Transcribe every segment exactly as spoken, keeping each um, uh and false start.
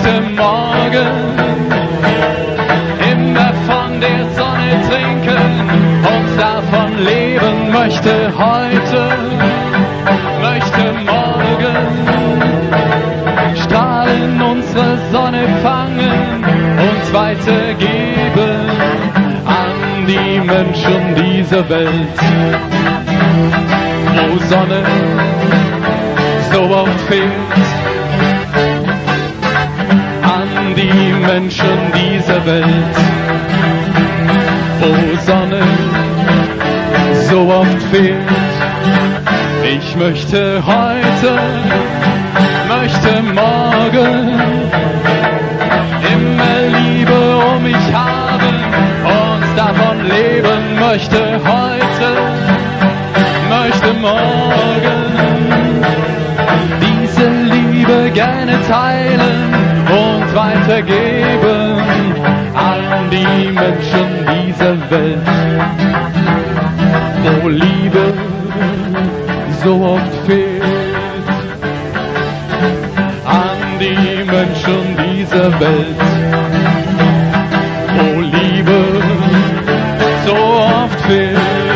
möchte morgen immer von der Sonne trinken und davon leben, möchte heute, möchte morgen Strahlen unsere Sonne fangen und weitergeben an die Menschen dieser Welt, wo Sonne so oft fehlt, an die Menschen dieser Welt, wo Sonne so oft fehlt. Ich möchte heute, möchte morgen immer Liebe um mich haben und davon leben, möchte heute, möchte morgen diese Liebe gerne teilen und weitergeben an die Menschen dieser Welt, wo Liebe so oft fehlt, an die Menschen dieser Welt, wo Liebe so oft fehlt.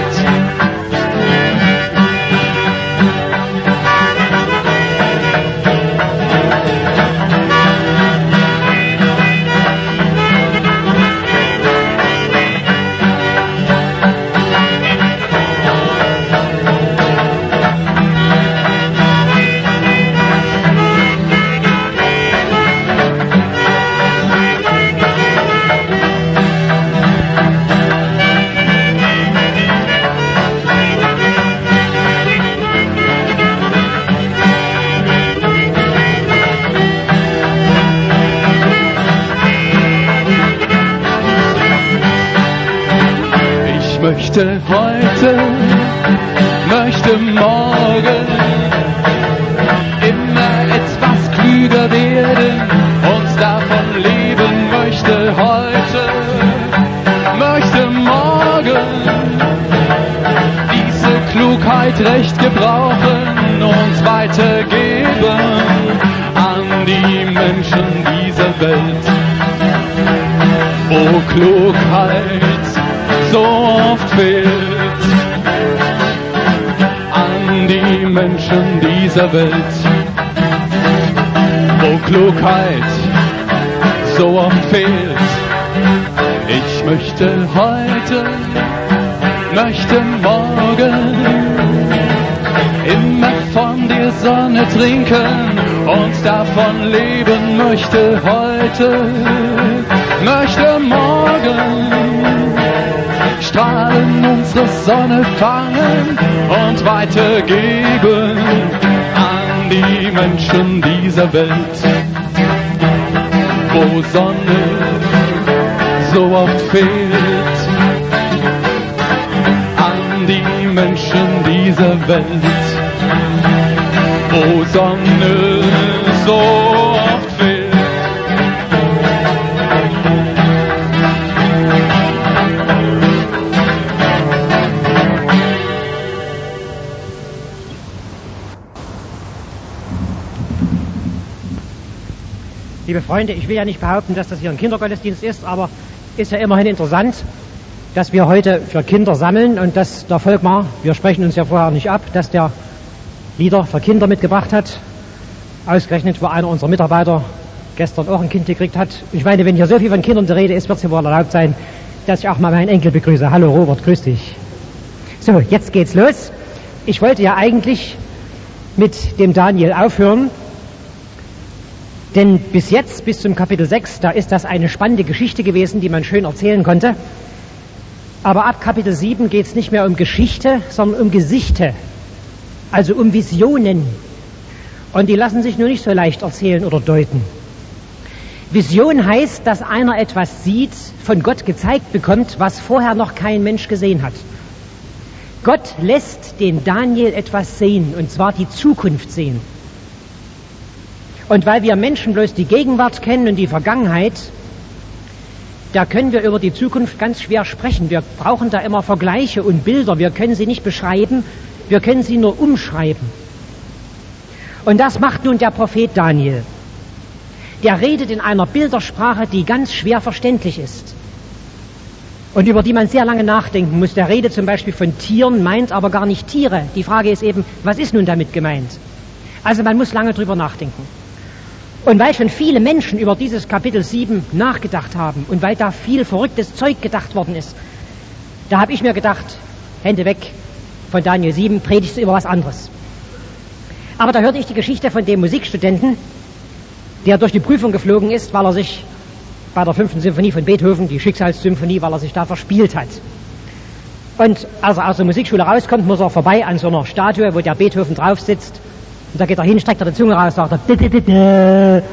Möchte heute, möchte morgen immer etwas klüger werden und davon leben, möchte heute, möchte morgen diese Klugheit recht gebrauchen und weitergeben an die Menschen dieser Welt, wo Klugheit so oft fehlt, an die Menschen dieser Welt, wo Klugheit so oft fehlt. Ich möchte heute, möchte morgen immer von der Sonne trinken und davon leben, möchte heute, möchte morgen Strahlen unsere Sonne fangen und weitergeben an die Menschen dieser Welt, wo Sonne so oft fehlt, an die Menschen dieser Welt, wo Sonne so oft fehlt. Liebe Freunde, ich will ja nicht behaupten, dass das hier ein Kindergottesdienst ist, aber ist ja immerhin interessant, dass wir heute für Kinder sammeln und dass der Volkmar, wir sprechen uns ja vorher nicht ab, dass der Lieder für Kinder mitgebracht hat, ausgerechnet, wo einer unserer Mitarbeiter gestern auch ein Kind gekriegt hat. Ich meine, wenn hier so viel von Kindern die Rede ist, wird es ja wohl erlaubt sein, dass ich auch mal meinen Enkel begrüße. Hallo Robert, grüß dich. So, jetzt geht's los. Ich wollte ja eigentlich mit dem Daniel aufhören, denn bis jetzt, bis zum Kapitel sechs, da ist das eine spannende Geschichte gewesen, die man schön erzählen konnte. Aber ab Kapitel sieben geht es nicht mehr um Geschichte, sondern um Gesichte, also um Visionen. Und die lassen sich nur nicht so leicht erzählen oder deuten. Vision heißt, dass einer etwas sieht, von Gott gezeigt bekommt, was vorher noch kein Mensch gesehen hat. Gott lässt den Daniel etwas sehen, und zwar die Zukunft sehen. Und weil wir Menschen bloß die Gegenwart kennen und die Vergangenheit, da können wir über die Zukunft ganz schwer sprechen. Wir brauchen da immer Vergleiche und Bilder. Wir können sie nicht beschreiben, wir können sie nur umschreiben. Und das macht nun der Prophet Daniel. der redet in einer Bildersprache, die ganz schwer verständlich ist und über die man sehr lange nachdenken muss. Der redet zum Beispiel von Tieren, meint aber gar nicht Tiere. Die Frage ist eben, was ist nun damit gemeint? Also man muss lange drüber nachdenken. Und weil schon viele Menschen über dieses Kapitel sieben nachgedacht haben und weil da viel verrücktes Zeug gedacht worden ist, da habe ich mir gedacht, Hände weg von Daniel sieben, predigst du über was anderes. Aber da hörte ich die Geschichte von dem Musikstudenten, der durch die Prüfung geflogen ist, weil er sich bei der fünften Symphonie von Beethoven, die Schicksalssymphonie, weil er sich da verspielt hat. Und als er aus der Musikschule rauskommt, muss er vorbei an so einer Statue, wo der Beethoven drauf sitzt. Und da geht er hin, streckt er die Zunge raus, sagt er,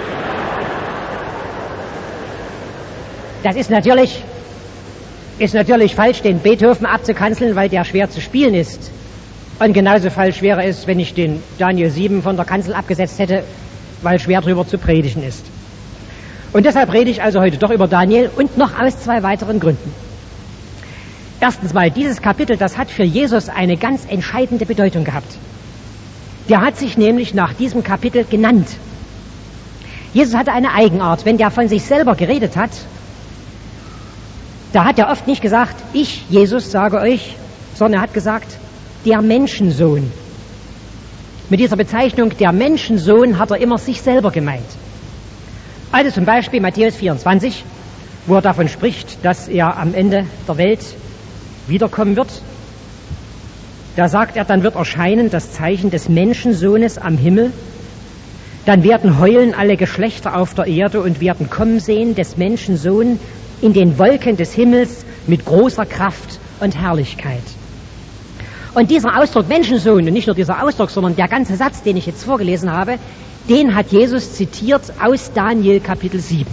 das ist natürlich, ist natürlich falsch, den Beethoven abzukanzeln, weil der schwer zu spielen ist. Und genauso falsch wäre es, wenn ich den Daniel sieben von der Kanzel abgesetzt hätte, weil schwer drüber zu predigen ist. Und deshalb rede ich also heute doch über Daniel und noch aus zwei weiteren Gründen. Erstens mal, dieses Kapitel, das hat für Jesus eine ganz entscheidende Bedeutung gehabt. Der hat sich nämlich nach diesem Kapitel genannt. Jesus hatte eine Eigenart. Wenn der von sich selber geredet hat, da hat er oft nicht gesagt, ich, Jesus, sage euch, sondern er hat gesagt, der Menschensohn. Mit dieser Bezeichnung, der Menschensohn, hat er immer sich selber gemeint. Also zum Beispiel Matthäus vierundzwanzig, wo er davon spricht, dass er am Ende der Welt wiederkommen wird. Da sagt er, dann wird erscheinen das Zeichen des Menschensohnes am Himmel. Dann werden heulen alle Geschlechter auf der Erde und werden kommen sehen des Menschensohn in den Wolken des Himmels mit großer Kraft und Herrlichkeit. Und dieser Ausdruck Menschensohn, und nicht nur dieser Ausdruck, sondern der ganze Satz, den ich jetzt vorgelesen habe, den hat Jesus zitiert aus Daniel Kapitel sieben.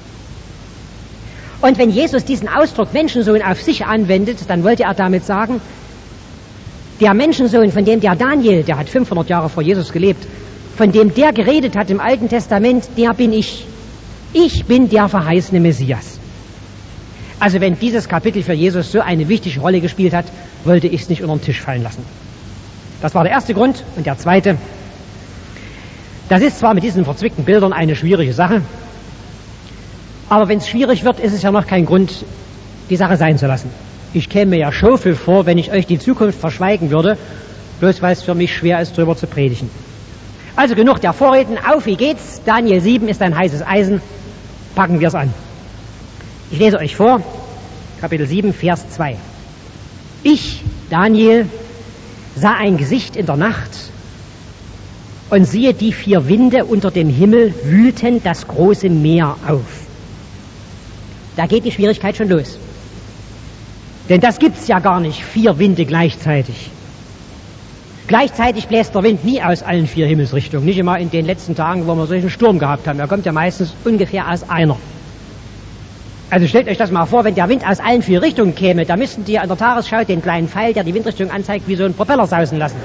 Und wenn Jesus diesen Ausdruck Menschensohn auf sich anwendet, dann wollte er damit sagen, der Menschensohn, von dem der Daniel, der hat fünfhundert Jahre vor Jesus gelebt, von dem der geredet hat im Alten Testament, der bin ich. Ich bin der verheißene Messias. Also wenn dieses Kapitel für Jesus so eine wichtige Rolle gespielt hat, wollte ich es nicht unter den Tisch fallen lassen. Das war der erste Grund. Und der zweite, das ist zwar mit diesen verzwickten Bildern eine schwierige Sache, aber wenn es schwierig wird, ist es ja noch kein Grund, die Sache sein zu lassen. Ich käme mir ja Schofel vor, wenn ich euch die Zukunft verschweigen würde, bloß weil es für mich schwer ist, drüber zu predigen. Also genug der Vorreden, auf, wie geht's? Daniel sieben ist ein heißes Eisen, packen wir es an. Ich lese euch vor, Kapitel sieben, Vers zwei. Ich, Daniel, sah ein Gesicht in der Nacht und siehe, die vier Winde unter dem Himmel wühlten das große Meer auf. Da geht die Schwierigkeit schon los. Denn das gibt's ja gar nicht, vier Winde gleichzeitig. Gleichzeitig bläst der Wind nie aus allen vier Himmelsrichtungen. Nicht immer in den letzten Tagen, wo wir solchen Sturm gehabt haben. Er kommt ja meistens ungefähr aus einer. Also stellt euch das mal vor, wenn der Wind aus allen vier Richtungen käme, da müssten die an der Tagesschau den kleinen Pfeil, der die Windrichtung anzeigt, wie so einen Propeller sausen lassen.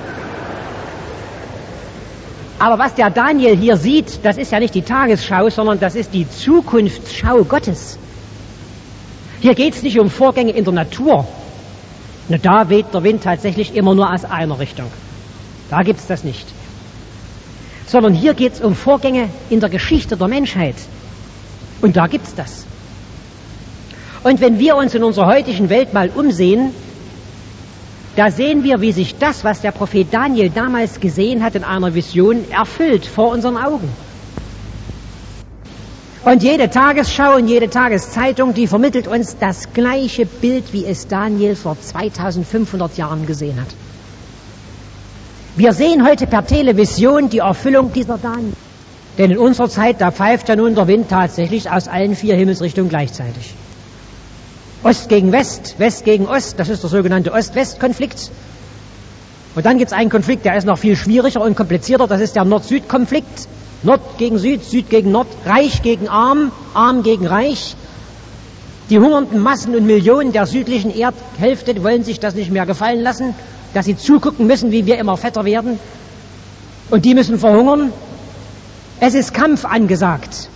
Aber was der Daniel hier sieht, das ist ja nicht die Tagesschau, sondern das ist die Zukunftsschau Gottes. Hier geht es nicht um Vorgänge in der Natur. Na, da weht der Wind tatsächlich immer nur aus einer Richtung. Da gibt es das nicht. Sondern hier geht es um Vorgänge in der Geschichte der Menschheit. Und da gibt es das. Und wenn wir uns in unserer heutigen Welt mal umsehen, da sehen wir, wie sich das, was der Prophet Daniel damals gesehen hat in einer Vision, erfüllt vor unseren Augen. Und jede Tagesschau und jede Tageszeitung, die vermittelt uns das gleiche Bild, wie es Daniel vor zweitausendfünfhundert Jahren gesehen hat. Wir sehen heute per Television die Erfüllung dieser Daniel. Denn in unserer Zeit, da pfeift ja nun der Wind tatsächlich aus allen vier Himmelsrichtungen gleichzeitig. Ost gegen West, West gegen Ost, das ist der sogenannte Ost-West-Konflikt. Und dann gibt es einen Konflikt, der ist noch viel schwieriger und komplizierter, das ist der Nord-Süd-Konflikt. Nord gegen Süd, Süd gegen Nord, Reich gegen Arm, Arm gegen Reich. Die hungernden Massen und Millionen der südlichen Erdhälfte wollen sich das nicht mehr gefallen lassen, dass sie zugucken müssen, wie wir immer fetter werden. Und die müssen verhungern. Es ist Kampf angesagt.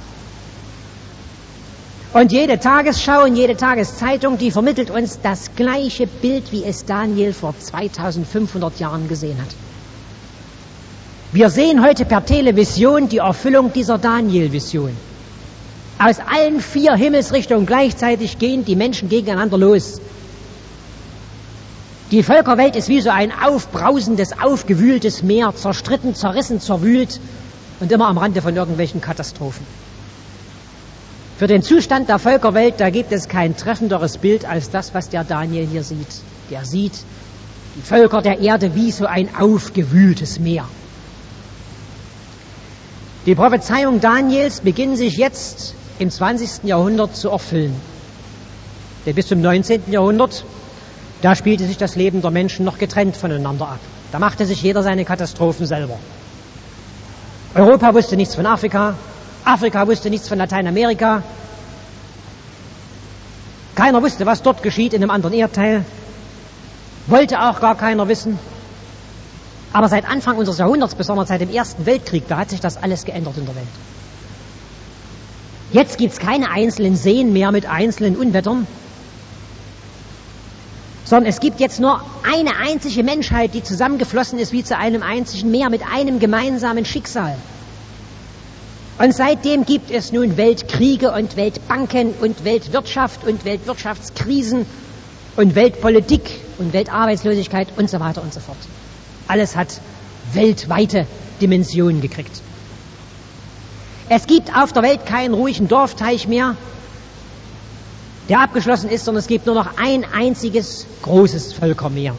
Und jede Tagesschau und jede Tageszeitung, die vermittelt uns das gleiche Bild, wie es Daniel vor zweitausendfünfhundert Jahren gesehen hat. Wir sehen heute per Television die Erfüllung dieser Daniel-Vision. Aus allen vier Himmelsrichtungen gleichzeitig gehen die Menschen gegeneinander los. Die Völkerwelt ist wie so ein aufbrausendes, aufgewühltes Meer, zerstritten, zerrissen, zerwühlt und immer am Rande von irgendwelchen Katastrophen. Für den Zustand der Völkerwelt, da gibt es kein treffenderes Bild als das, was der Daniel hier sieht. Der sieht die Völker der Erde wie so ein aufgewühltes Meer. Die Prophezeiungen Daniels beginnen sich jetzt im zwanzigsten Jahrhundert zu erfüllen. Denn bis zum neunzehnten Jahrhundert, da spielte sich das Leben der Menschen noch getrennt voneinander ab. Da machte sich jeder seine Katastrophen selber. Europa wusste nichts von Afrika, Afrika wusste nichts von Lateinamerika. Keiner wusste, was dort geschieht in einem anderen Erdteil. Wollte auch gar keiner wissen. Aber seit Anfang unseres Jahrhunderts, besonders seit dem Ersten Weltkrieg, da hat sich das alles geändert in der Welt. Jetzt gibt es keine einzelnen Seen mehr mit einzelnen Unwettern, sondern es gibt jetzt nur eine einzige Menschheit, die zusammengeflossen ist wie zu einem einzigen Meer mit einem gemeinsamen Schicksal. Und seitdem gibt es nun Weltkriege und Weltbanken und Weltwirtschaft und Weltwirtschaftskrisen und Weltpolitik und Weltarbeitslosigkeit und so weiter und so fort. Alles hat weltweite Dimensionen gekriegt. Es gibt auf der Welt keinen ruhigen Dorfteich mehr, der abgeschlossen ist, sondern es gibt nur noch ein einziges großes Völkermeer.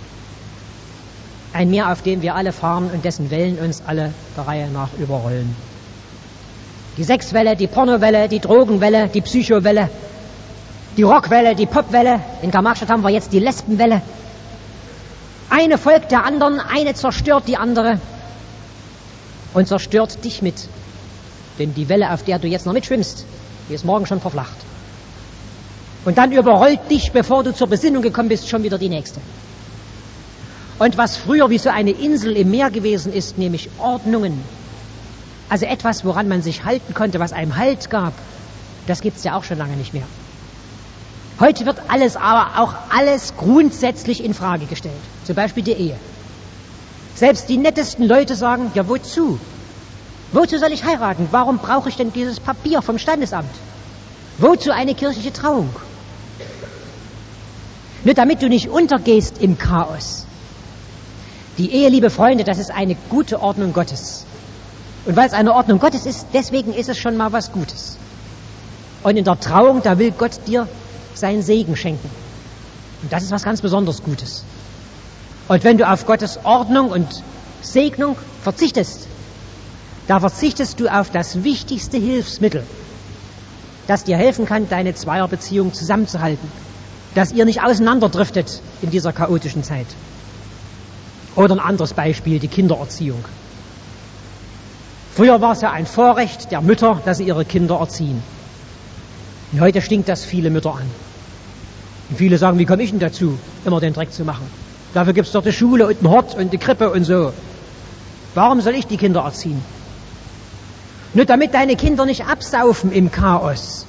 Ein Meer, auf dem wir alle fahren und dessen Wellen uns alle der Reihe nach überrollen. Die Sexwelle, die Pornowelle, die Drogenwelle, die Psychowelle, die Rockwelle, die Popwelle. In Karl-Marx-Stadt haben wir jetzt die Lesbenwelle. Eine folgt der anderen, eine zerstört die andere und zerstört dich mit. Denn die Welle, auf der du jetzt noch mitschwimmst, die ist morgen schon verflacht. Und dann überrollt dich, bevor du zur Besinnung gekommen bist, schon wieder die nächste. Und was früher wie so eine Insel im Meer gewesen ist, nämlich Ordnungen, also etwas, woran man sich halten konnte, was einem Halt gab, das gibt es ja auch schon lange nicht mehr. Heute wird alles, aber auch alles grundsätzlich in Frage gestellt. Zum Beispiel die Ehe. Selbst die nettesten Leute sagen, ja wozu? Wozu soll ich heiraten? Warum brauche ich denn dieses Papier vom Standesamt? Wozu eine kirchliche Trauung? Nur damit du nicht untergehst im Chaos. Die Ehe, liebe Freunde, das ist eine gute Ordnung Gottes. Und weil es eine Ordnung Gottes ist, deswegen ist es schon mal was Gutes. Und in der Trauung, da will Gott dir seinen Segen schenken. Und das ist was ganz besonders Gutes. Und wenn du auf Gottes Ordnung und Segnung verzichtest, da verzichtest du auf das wichtigste Hilfsmittel, das dir helfen kann, deine Zweierbeziehung zusammenzuhalten, dass ihr nicht auseinanderdriftet in dieser chaotischen Zeit. Oder ein anderes Beispiel, die Kindererziehung. Früher war es ja ein Vorrecht der Mütter, dass sie ihre Kinder erziehen. Und heute stinkt das viele Mütter an. Und viele sagen, wie komme ich denn dazu, immer den Dreck zu machen? Dafür gibt es doch die Schule und den Hort und die Krippe und so. Warum soll ich die Kinder erziehen? Nur damit deine Kinder nicht absaufen im Chaos.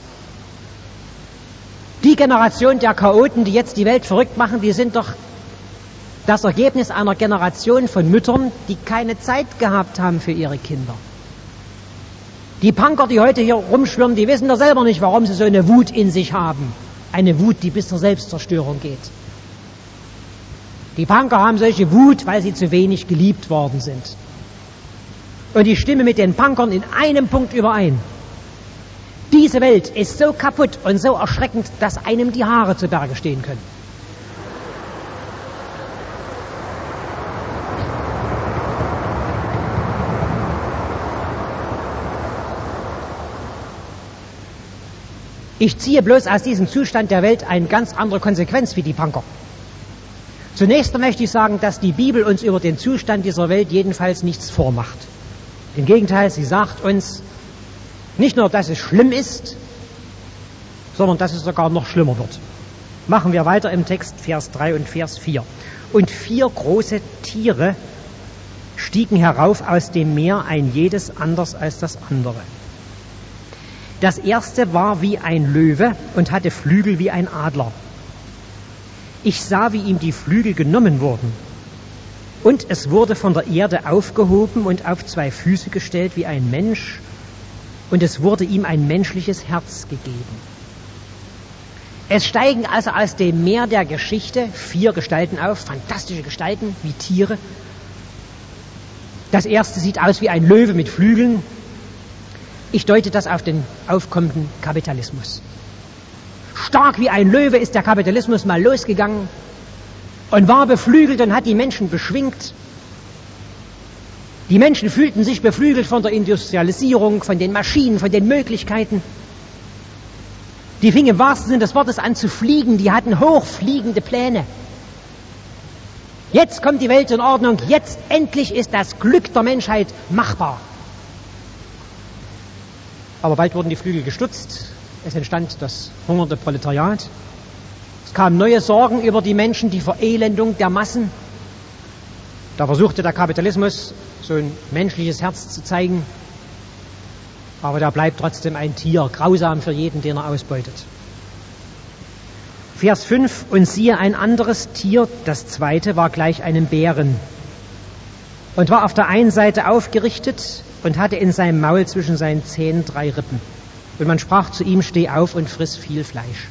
Die Generation der Chaoten, die jetzt die Welt verrückt machen, die sind doch das Ergebnis einer Generation von Müttern, die keine Zeit gehabt haben für ihre Kinder. Die Punker, die heute hier rumschwirren, die wissen doch selber nicht, warum sie so eine Wut in sich haben. Eine Wut, die bis zur Selbstzerstörung geht. Die Punker haben solche Wut, weil sie zu wenig geliebt worden sind. Und ich stimme mit den Punkern in einem Punkt überein. Diese Welt ist so kaputt und so erschreckend, dass einem die Haare zu Berge stehen können. Ich ziehe bloß aus diesem Zustand der Welt eine ganz andere Konsequenz wie die Punker. Zunächst möchte ich sagen, dass die Bibel uns über den Zustand dieser Welt jedenfalls nichts vormacht. Im Gegenteil, sie sagt uns nicht nur, dass es schlimm ist, sondern dass es sogar noch schlimmer wird. Machen wir weiter im Text, Vers drei und Vers vier. Und vier große Tiere stiegen herauf aus dem Meer, ein jedes anders als das andere. Das erste war wie ein Löwe und hatte Flügel wie ein Adler. Ich sah, wie ihm die Flügel genommen wurden. Und es wurde von der Erde aufgehoben und auf zwei Füße gestellt wie ein Mensch, und es wurde ihm ein menschliches Herz gegeben. Es steigen also aus dem Meer der Geschichte vier Gestalten auf, fantastische Gestalten wie Tiere. Das erste sieht aus wie ein Löwe mit Flügeln. Ich deute das auf den aufkommenden Kapitalismus. Stark wie ein Löwe ist der Kapitalismus mal losgegangen und war beflügelt und hat die Menschen beschwingt. Die Menschen fühlten sich beflügelt von der Industrialisierung, von den Maschinen, von den Möglichkeiten. Die fingen im wahrsten Sinne des Wortes an zu fliegen, die hatten hochfliegende Pläne. Jetzt kommt die Welt in Ordnung, jetzt endlich ist das Glück der Menschheit machbar. Aber bald wurden die Flügel gestutzt, es entstand das hungernde Proletariat. Es kamen neue Sorgen über die Menschen, die Verelendung der Massen. Da versuchte der Kapitalismus, so ein menschliches Herz zu zeigen, aber der bleibt trotzdem ein Tier, grausam für jeden, den er ausbeutet. Vers fünf, und siehe ein anderes Tier, das zweite war gleich einem Bären und war auf der einen Seite aufgerichtet und hatte in seinem Maul zwischen seinen Zähnen drei Rippen. Und man sprach zu ihm, steh auf und friss viel Fleisch.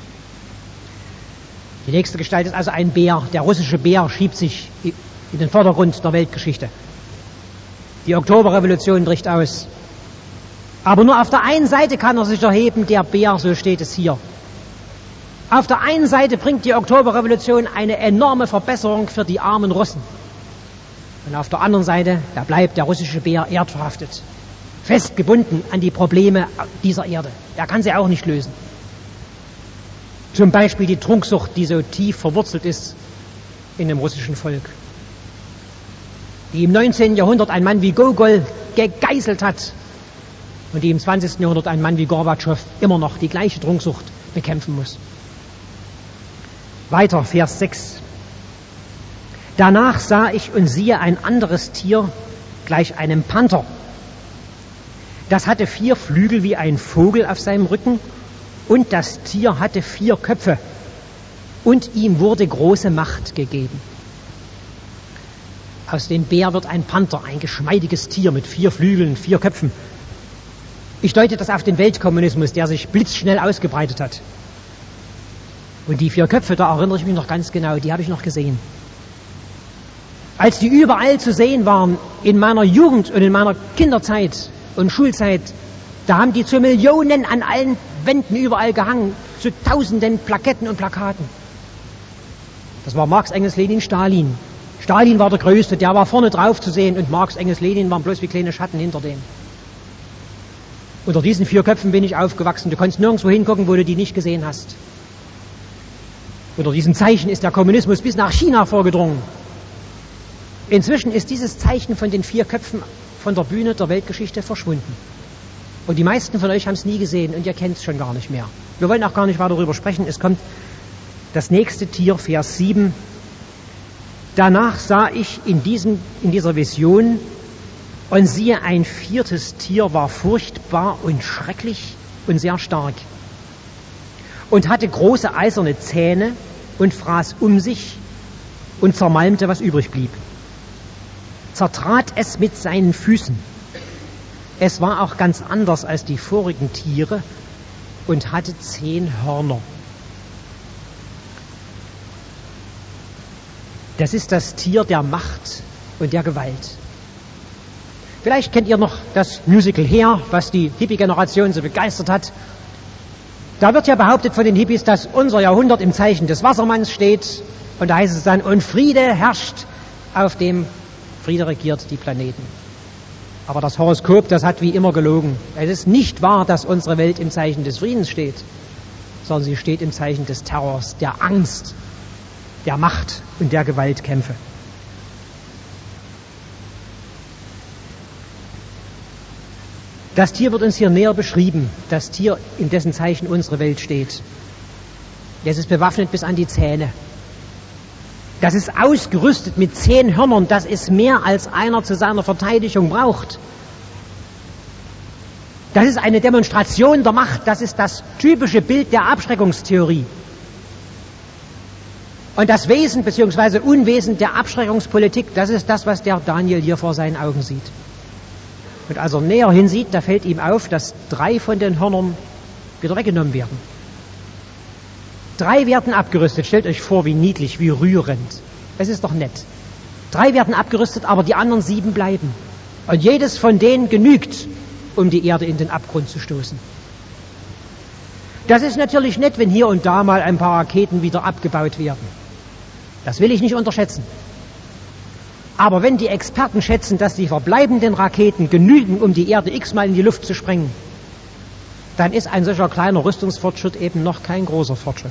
Die nächste Gestalt ist also ein Bär. Der russische Bär schiebt sich in den Vordergrund der Weltgeschichte. Die Oktoberrevolution bricht aus. Aber nur auf der einen Seite kann er sich erheben, der Bär, so steht es hier. Auf der einen Seite bringt die Oktoberrevolution eine enorme Verbesserung für die armen Russen. Und auf der anderen Seite, da bleibt der russische Bär erdverhaftet, festgebunden an die Probleme dieser Erde. Er kann sie auch nicht lösen. Zum Beispiel die Trunksucht, die so tief verwurzelt ist in dem russischen Volk. Die im neunzehnten Jahrhundert ein Mann wie Gogol gegeißelt hat und die im zwanzigsten Jahrhundert ein Mann wie Gorbatschow immer noch die gleiche Trunksucht bekämpfen muss. Weiter, Vers sechs. Danach sah ich und siehe ein anderes Tier, gleich einem Panther. Das hatte vier Flügel wie ein Vogel auf seinem Rücken, und das Tier hatte vier Köpfe, und ihm wurde große Macht gegeben. Aus dem Bär wird ein Panther, ein geschmeidiges Tier mit vier Flügeln, vier Köpfen. Ich deute das auf den Weltkommunismus, der sich blitzschnell ausgebreitet hat. Und die vier Köpfe, da erinnere ich mich noch ganz genau, die habe ich noch gesehen. Als die überall zu sehen waren, in meiner Jugend und in meiner Kinderzeit und Schulzeit, da haben die zu Millionen an allen Wänden überall gehangen, zu tausenden Plaketten und Plakaten. Das war Marx, Engels, Lenin, Stalin. Stalin war der Größte, der war vorne drauf zu sehen, und Marx, Engels, Lenin waren bloß wie kleine Schatten hinter denen. Unter diesen vier Köpfen bin ich aufgewachsen. Du konntest nirgendwo hingucken, wo du die nicht gesehen hast. Unter diesem Zeichen ist der Kommunismus bis nach China vorgedrungen. Inzwischen ist dieses Zeichen von den vier Köpfen von der Bühne der Weltgeschichte verschwunden. Und die meisten von euch haben es nie gesehen und ihr kennt es schon gar nicht mehr. Wir wollen auch gar nicht weiter darüber sprechen. Es kommt das nächste Tier, Vers sieben. Danach sah ich in, diesem, in dieser Vision, und siehe, ein viertes Tier war furchtbar und schrecklich und sehr stark und hatte große eiserne Zähne und fraß um sich und zermalmte, was übrig blieb. Zertrat es mit seinen Füßen. Es war auch ganz anders als die vorigen Tiere und hatte zehn Hörner. Das ist das Tier der Macht und der Gewalt. Vielleicht kennt ihr noch das Musical Hair, was die Hippie-Generation so begeistert hat. Da wird ja behauptet von den Hippies, dass unser Jahrhundert im Zeichen des Wassermanns steht. Und da heißt es dann, und Friede herrscht auf dem, Friede regiert die Planeten. Aber das Horoskop, das hat wie immer gelogen. Es ist nicht wahr, dass unsere Welt im Zeichen des Friedens steht, sondern sie steht im Zeichen des Terrors, der Angst, der Macht und der Gewaltkämpfe. Das Tier wird uns hier näher beschrieben, das Tier, in dessen Zeichen unsere Welt steht. Es ist bewaffnet bis an die Zähne. Das ist ausgerüstet mit zehn Hörnern, das ist mehr als einer zu seiner Verteidigung braucht. Das ist eine Demonstration der Macht, das ist das typische Bild der Abschreckungstheorie. Und das Wesen bzw. Unwesen der Abschreckungspolitik, das ist das, was der Daniel hier vor seinen Augen sieht. Und als er näher hinsieht, da fällt ihm auf, dass drei von den Hörnern wieder weggenommen werden. Drei werden abgerüstet. Stellt euch vor, wie niedlich, wie rührend. Es ist doch nett. Drei werden abgerüstet, aber die anderen sieben bleiben. Und jedes von denen genügt, um die Erde in den Abgrund zu stoßen. Das ist natürlich nett, wenn hier und da mal ein paar Raketen wieder abgebaut werden. Das will ich nicht unterschätzen. Aber wenn die Experten schätzen, dass die verbleibenden Raketen genügen, um die Erde x-mal in die Luft zu sprengen, dann ist ein solcher kleiner Rüstungsfortschritt eben noch kein großer Fortschritt.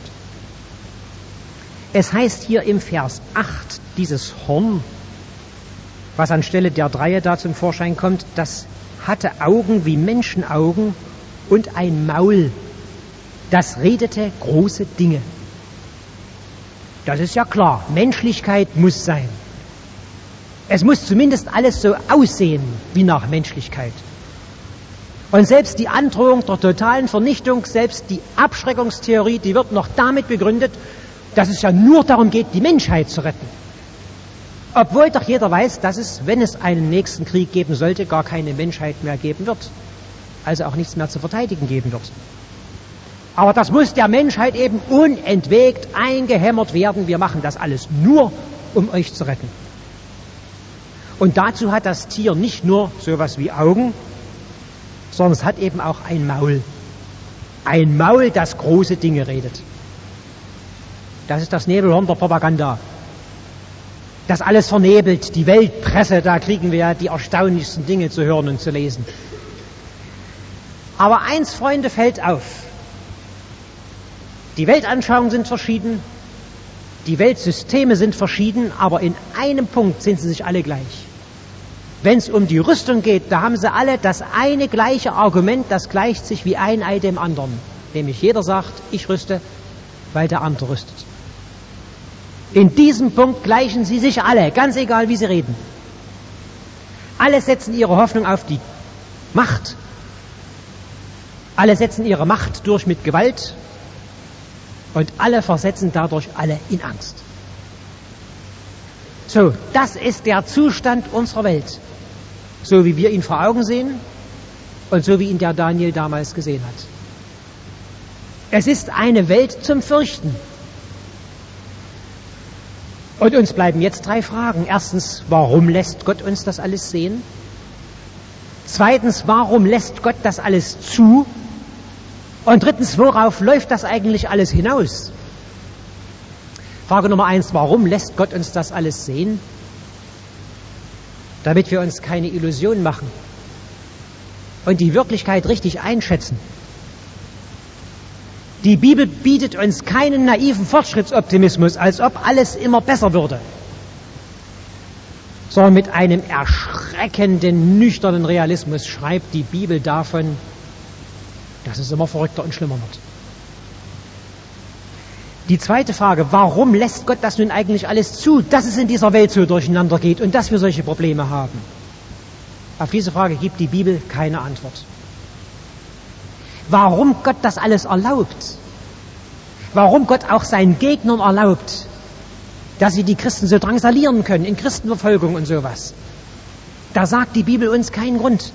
Es heißt hier im Vers acht, dieses Horn, was anstelle der Dreie da zum Vorschein kommt, das hatte Augen wie Menschenaugen und ein Maul. Das redete große Dinge. Das ist ja klar, Menschlichkeit muss sein. Es muss zumindest alles so aussehen wie nach Menschlichkeit. Und selbst die Androhung der totalen Vernichtung, selbst die Abschreckungstheorie, die wird noch damit begründet, dass es ja nur darum geht, die Menschheit zu retten. Obwohl doch jeder weiß, dass es, wenn es einen nächsten Krieg geben sollte, gar keine Menschheit mehr geben wird. Also auch nichts mehr zu verteidigen geben wird. Aber das muss der Menschheit eben unentwegt eingehämmert werden. Wir machen das alles nur, um euch zu retten. Und dazu hat das Tier nicht nur sowas wie Augen, sondern es hat eben auch ein Maul. Ein Maul, das große Dinge redet. Das ist das Nebelhorn der Propaganda. Das alles vernebelt, die Weltpresse, da kriegen wir ja die erstaunlichsten Dinge zu hören und zu lesen. Aber eins, Freunde, fällt auf. Die Weltanschauungen sind verschieden, die Weltsysteme sind verschieden, aber in einem Punkt sind sie sich alle gleich. Wenn es um die Rüstung geht, da haben sie alle das eine gleiche Argument, das gleicht sich wie ein Ei dem anderen. Nämlich jeder sagt, ich rüste, weil der andere rüstet. In diesem Punkt gleichen sie sich alle, ganz egal wie sie reden. Alle setzen ihre Hoffnung auf die Macht. Alle setzen ihre Macht durch mit Gewalt. Und alle versetzen dadurch alle in Angst. So, das ist der Zustand unserer Welt. So wie wir ihn vor Augen sehen und so wie ihn der Daniel damals gesehen hat. Es ist eine Welt zum Fürchten. Und uns bleiben jetzt drei Fragen. Erstens, warum lässt Gott uns das alles sehen? Zweitens, warum lässt Gott das alles zu? Und drittens, worauf läuft das eigentlich alles hinaus? Frage Nummer eins, warum lässt Gott uns das alles sehen? Damit wir uns keine Illusion machen und die Wirklichkeit richtig einschätzen. Die Bibel bietet uns keinen naiven Fortschrittsoptimismus, als ob alles immer besser würde, sondern mit einem erschreckenden, nüchternen Realismus schreibt die Bibel davon, dass es immer verrückter und schlimmer wird. Die zweite Frage, warum lässt Gott das nun eigentlich alles zu, dass es in dieser Welt so durcheinander geht und dass wir solche Probleme haben? Auf diese Frage gibt die Bibel keine Antwort. Warum Gott das alles erlaubt? Warum Gott auch seinen Gegnern erlaubt, dass sie die Christen so drangsalieren können, in Christenverfolgung und sowas? Da sagt die Bibel uns keinen Grund.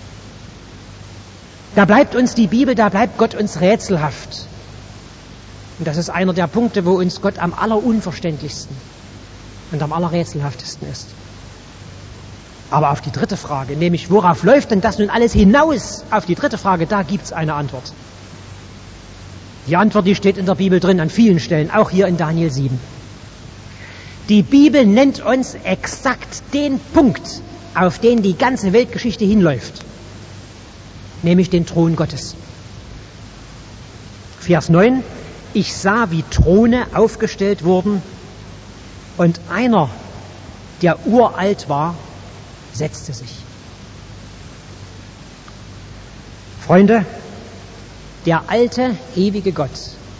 Da bleibt uns die Bibel, da bleibt Gott uns rätselhaft. Und das ist einer der Punkte, wo uns Gott am allerunverständlichsten und am allerrätselhaftesten ist. Aber auf die dritte Frage, nämlich worauf läuft denn das nun alles hinaus? Auf die dritte Frage, da gibt es eine Antwort. Die Antwort, die steht in der Bibel drin, an vielen Stellen, auch hier in Daniel sieben. Die Bibel nennt uns exakt den Punkt, auf den die ganze Weltgeschichte hinläuft. Nämlich den Thron Gottes. Vers neun. Ich sah, wie Throne aufgestellt wurden und einer, der uralt war, setzte sich. Freunde, der alte, ewige Gott,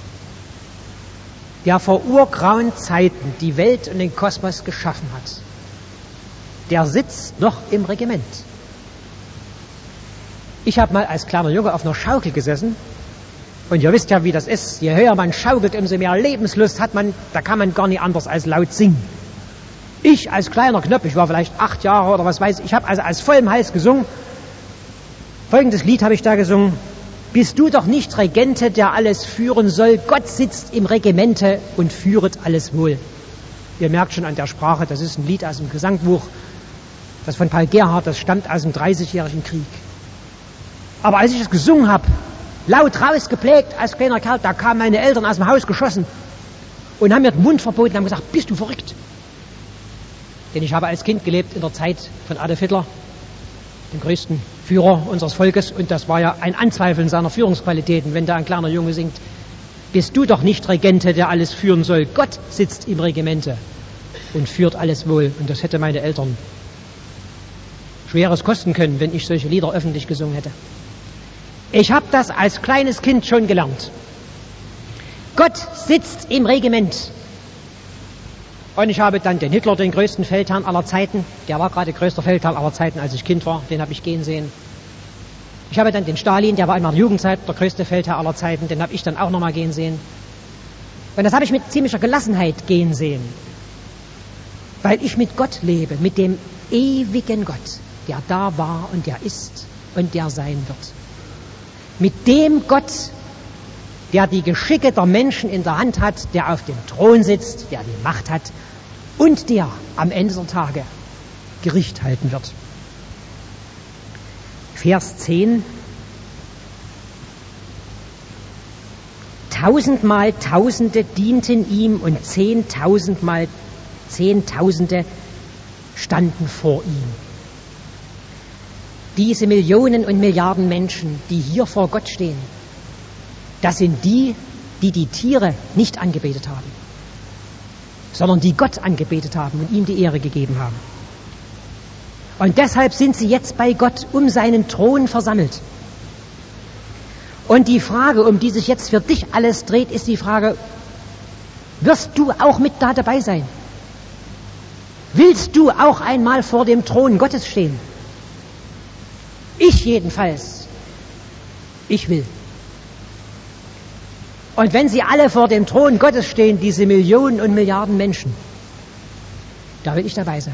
der vor urgrauen Zeiten die Welt und den Kosmos geschaffen hat, der sitzt noch im Regiment. Ich habe mal als kleiner Junge auf einer Schaukel gesessen Und ihr wisst ja, wie das ist. Je höher man schaukelt, umso mehr Lebenslust hat man. Da kann man gar nicht anders als laut singen. Ich als kleiner Knopf, ich war vielleicht acht Jahre oder was weiß ich, ich habe also aus vollem Hals gesungen. Folgendes Lied habe ich da gesungen. Bist du doch nicht Regente, der alles führen soll. Gott sitzt im Regimente und führet alles wohl. Ihr merkt schon an der Sprache, das ist ein Lied aus dem Gesangbuch, das von Paul Gerhardt, das stammt aus dem dreißigjährigen Krieg. Aber als ich es gesungen habe, laut rausgeprägt als kleiner Kerl, da kamen meine Eltern aus dem Haus geschossen und haben mir den Mund verboten und haben gesagt, bist du verrückt? Denn ich habe als Kind gelebt in der Zeit von Adolf Hitler, dem größten Führer unseres Volkes, und das war ja ein Anzweifeln seiner Führungsqualitäten, wenn da ein kleiner Junge singt, bist du doch nicht Regente, der alles führen soll. Gott sitzt im Regimente und führt alles wohl. Und das hätte meine Eltern Schweres kosten können, wenn ich solche Lieder öffentlich gesungen hätte. Ich habe das als kleines Kind schon gelernt. Gott sitzt im Regiment. Und ich habe dann den Hitler, den größten Feldherrn aller Zeiten, der war gerade größter Feldherr aller Zeiten, als ich Kind war, den habe ich gehen sehen. Ich habe dann den Stalin, der war in meiner Jugendzeit der größte Feldherr aller Zeiten, den habe ich dann auch nochmal gehen sehen. Und das habe ich mit ziemlicher Gelassenheit gehen sehen. Weil ich mit Gott lebe, mit dem ewigen Gott, der da war und der ist und der sein wird. Mit dem Gott, der die Geschicke der Menschen in der Hand hat, der auf dem Thron sitzt, der die Macht hat und der am Ende der Tage Gericht halten wird. Vers zehn. Tausendmal Tausende dienten ihm und zehntausendmal Zehntausende standen vor ihm. Diese Millionen und Milliarden Menschen, die hier vor Gott stehen, das sind die, die die Tiere nicht angebetet haben, sondern die Gott angebetet haben und ihm die Ehre gegeben haben. Und deshalb sind sie jetzt bei Gott um seinen Thron versammelt. Und die Frage, um die sich jetzt für dich alles dreht, ist die Frage, wirst du auch mit da dabei sein? Willst du auch einmal vor dem Thron Gottes stehen? Ich jedenfalls. Ich will. Und wenn sie alle vor dem Thron Gottes stehen, diese Millionen und Milliarden Menschen, da will ich dabei sein.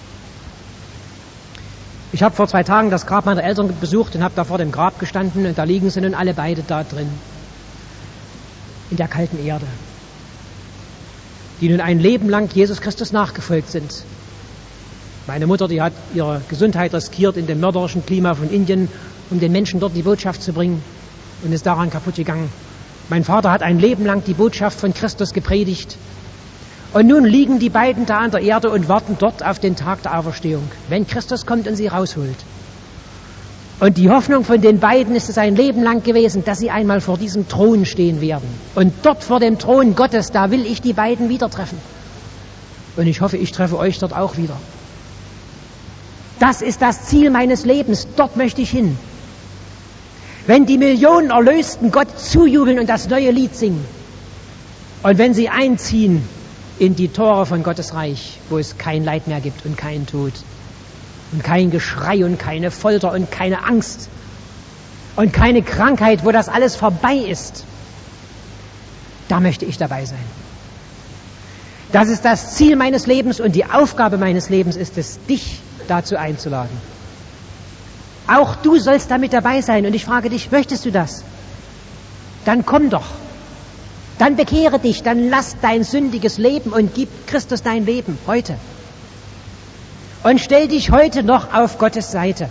Ich habe vor zwei Tagen das Grab meiner Eltern besucht und habe da vor dem Grab gestanden und da liegen sie nun alle beide da drin, in der kalten Erde, die nun ein Leben lang Jesus Christus nachgefolgt sind. Meine Mutter, die hat ihre Gesundheit riskiert in dem mörderischen Klima von Indien, um den Menschen dort die Botschaft zu bringen, und ist daran kaputt gegangen. Mein Vater hat ein Leben lang die Botschaft von Christus gepredigt. Und nun liegen die beiden da an der Erde und warten dort auf den Tag der Auferstehung, wenn Christus kommt und sie rausholt. Und die Hoffnung von den beiden ist es ein Leben lang gewesen, dass sie einmal vor diesem Thron stehen werden. Und dort vor dem Thron Gottes, da will ich die beiden wieder treffen. Und ich hoffe, ich treffe euch dort auch wieder. Das ist das Ziel meines Lebens. Dort möchte ich hin. Wenn die Millionen Erlösten Gott zujubeln und das neue Lied singen. Und wenn sie einziehen in die Tore von Gottes Reich, wo es kein Leid mehr gibt und keinen Tod und kein Geschrei und keine Folter und keine Angst und keine Krankheit, wo das alles vorbei ist, da möchte ich dabei sein. Das ist das Ziel meines Lebens und die Aufgabe meines Lebens ist es, dich dazu einzuladen. Auch du sollst damit dabei sein und ich frage dich, möchtest du das? Dann komm doch. Dann bekehre dich, dann lass dein sündiges Leben und gib Christus dein Leben heute. Und stell dich heute noch auf Gottes Seite.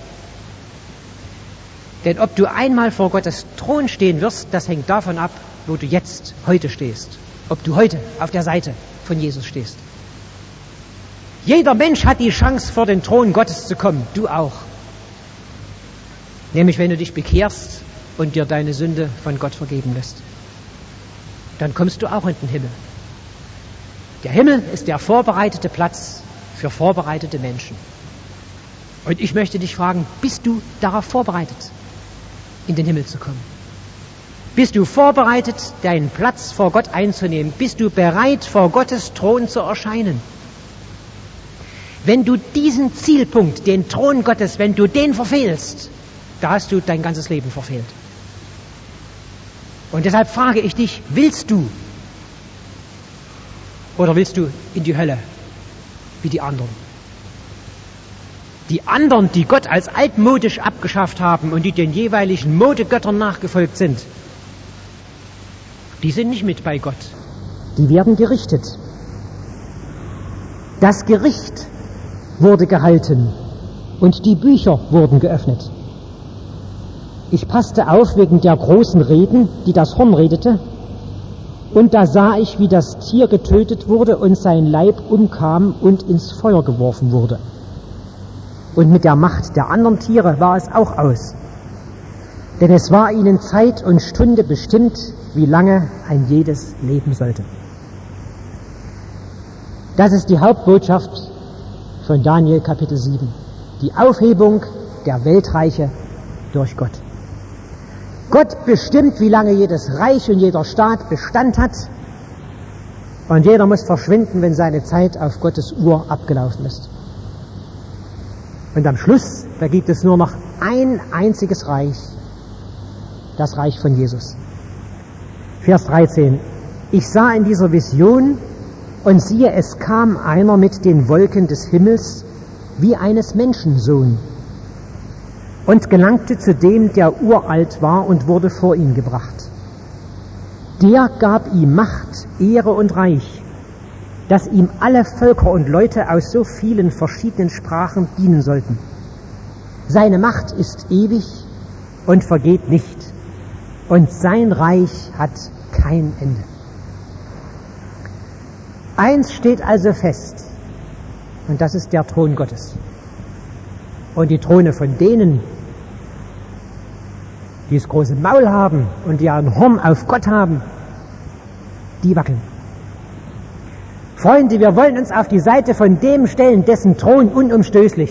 Denn ob du einmal vor Gottes Thron stehen wirst, das hängt davon ab, wo du jetzt, heute stehst. Ob du heute auf der Seite von Jesus stehst. Jeder Mensch hat die Chance, vor den Thron Gottes zu kommen. Du auch. Nämlich, wenn du dich bekehrst und dir deine Sünde von Gott vergeben lässt. Dann kommst du auch in den Himmel. Der Himmel ist der vorbereitete Platz für vorbereitete Menschen. Und ich möchte dich fragen, bist du darauf vorbereitet, in den Himmel zu kommen? Bist du vorbereitet, deinen Platz vor Gott einzunehmen? Bist du bereit, vor Gottes Thron zu erscheinen? Wenn du diesen Zielpunkt, den Thron Gottes, wenn du den verfehlst, da hast du dein ganzes Leben verfehlt. Und deshalb frage ich dich, willst du oder willst du in die Hölle wie die anderen? Die anderen, die Gott als altmodisch abgeschafft haben und die den jeweiligen Modegöttern nachgefolgt sind, die sind nicht mit bei Gott. Die werden gerichtet. Das Gericht wurde gehalten und die Bücher wurden geöffnet. Ich passte auf wegen der großen Reden, die das Horn redete, und da sah ich, wie das Tier getötet wurde und sein Leib umkam und ins Feuer geworfen wurde. Und mit der Macht der anderen Tiere war es auch aus. Denn es war ihnen Zeit und Stunde bestimmt, wie lange ein jedes leben sollte. Das ist die Hauptbotschaft von Daniel Kapitel sieben. Die Aufhebung der Weltreiche durch Gott. Gott bestimmt, wie lange jedes Reich und jeder Staat Bestand hat. Und jeder muss verschwinden, wenn seine Zeit auf Gottes Uhr abgelaufen ist. Und am Schluss, da gibt es nur noch ein einziges Reich, das Reich von Jesus. Vers dreizehn. Ich sah in dieser Vision und siehe, es kam einer mit den Wolken des Himmels wie eines Menschensohn und gelangte zu dem, der uralt war und wurde vor ihn gebracht. Der gab ihm Macht, Ehre und Reich, dass ihm alle Völker und Leute aus so vielen verschiedenen Sprachen dienen sollten. Seine Macht ist ewig und vergeht nicht, und sein Reich hat kein Ende. Eins steht also fest, und das ist der Thron Gottes. Und die Throne von denen, die das große Maul haben und die ein Horn auf Gott haben, die wackeln. Freunde, wir wollen uns auf die Seite von dem stellen, dessen Thron unumstößlich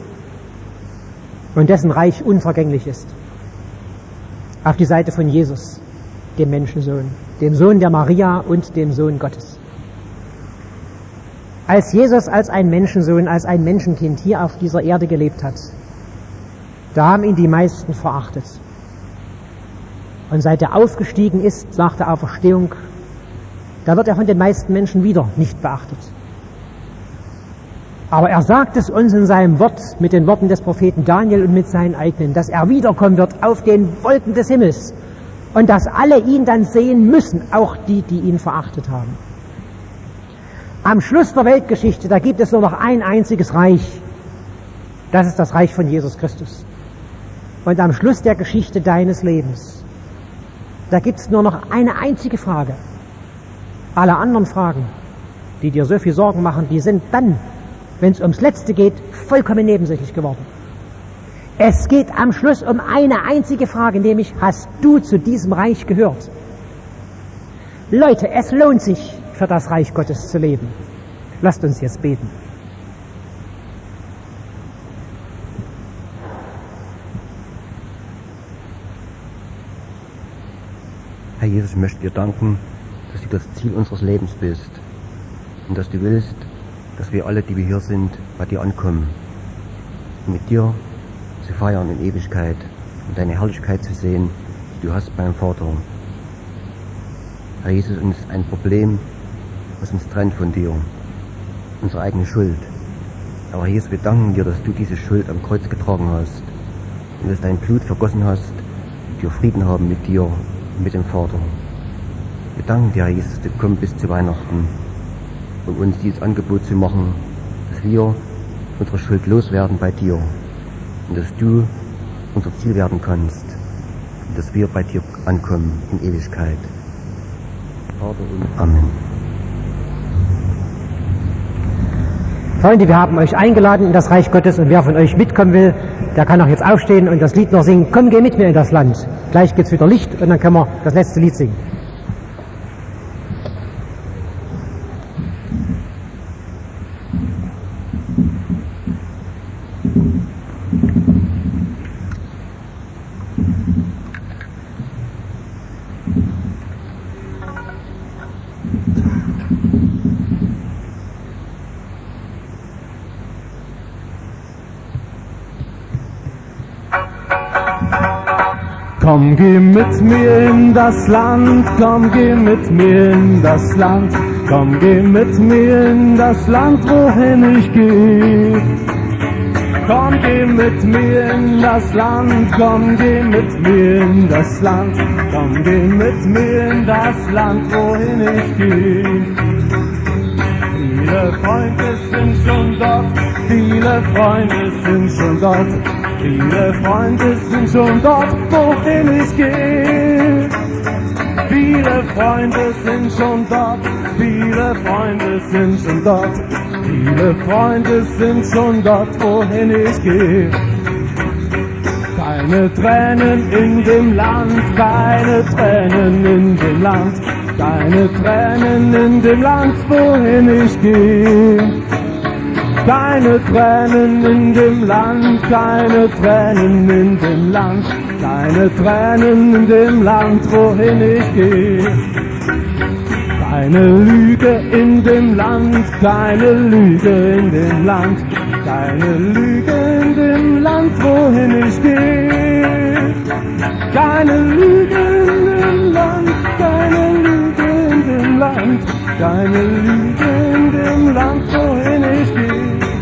und dessen Reich unvergänglich ist. Auf die Seite von Jesus, dem Menschensohn, dem Sohn der Maria und dem Sohn Gottes. Als Jesus als ein Menschensohn, als ein Menschenkind hier auf dieser Erde gelebt hat, da haben ihn die meisten verachtet. Und seit er aufgestiegen ist nach der Auferstehung, da wird er von den meisten Menschen wieder nicht beachtet. Aber er sagt es uns in seinem Wort mit den Worten des Propheten Daniel und mit seinen eigenen, dass er wiederkommen wird auf den Wolken des Himmels und dass alle ihn dann sehen müssen, auch die, die ihn verachtet haben. Am Schluss der Weltgeschichte, da gibt es nur noch ein einziges Reich. Das ist das Reich von Jesus Christus. Und am Schluss der Geschichte deines Lebens, da gibt es nur noch eine einzige Frage. Alle anderen Fragen, die dir so viel Sorgen machen, die sind dann, wenn es ums Letzte geht, vollkommen nebensächlich geworden. Es geht am Schluss um eine einzige Frage, nämlich, hast du zu diesem Reich gehört? Leute, es lohnt sich, für das Reich Gottes zu leben. Lasst uns jetzt beten. Herr Jesus, ich möchte dir danken, dass du das Ziel unseres Lebens bist und dass du willst, dass wir alle, die wir hier sind, bei dir ankommen und mit dir zu feiern in Ewigkeit und deine Herrlichkeit zu sehen, die du hast beim Vater. Herr Jesus, uns ist ein Problem, was uns trennt von dir, unsere eigene Schuld. Aber Jesus, wir danken dir, dass du diese Schuld am Kreuz getragen hast und dass dein Blut vergossen hast, und wir Frieden haben mit dir und mit dem Vater. Wir danken dir, Herr Jesus, dass du gekommen bist zu Weihnachten, um uns dieses Angebot zu machen, dass wir unsere Schuld loswerden bei dir und dass du unser Ziel werden kannst und dass wir bei dir ankommen in Ewigkeit. Vater und Amen. Freunde, wir haben euch eingeladen in das Reich Gottes und wer von euch mitkommen will, der kann auch jetzt aufstehen und das Lied noch singen. Komm, geh mit mir in das Land. Gleich geht's wieder Licht und dann können wir das letzte Lied singen. Komm, geh mit mir in das Land, komm, geh mit mir in das Land, komm, geh mit mir in das Land, wohin ich geh. Komm, geh mit mir in das Land, komm, geh mit mir in das Land, komm, geh mit mir in das Land, wohin ich geh. Viele Freunde sind schon dort, viele Freunde sind schon dort, viele Freunde sind schon dort, wohin ich geh. Viele Freunde sind schon dort, viele Freunde sind schon dort, viele Freunde sind schon dort, wohin ich geh. Keine Tränen in dem Land, keine Tränen in dem Land, keine Tränen in dem Land, wohin ich geh. Keine Tränen in dem Land, keine Tränen in dem Land, keine Tränen in dem Land, wohin ich geh. Keine Lüge in dem Land, keine Lüge in dem Land, keine Lüge in dem Land, wohin ich geh. Keine Lüge in dem Land, keine Lüge in dem Land, keine Lüge in dem Land, wohin ich geh.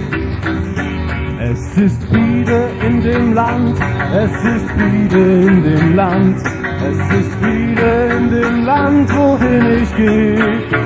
Es ist Friede in dem Land, es ist Friede in dem Land, es ist Friede in dem Land, wohin ich geh.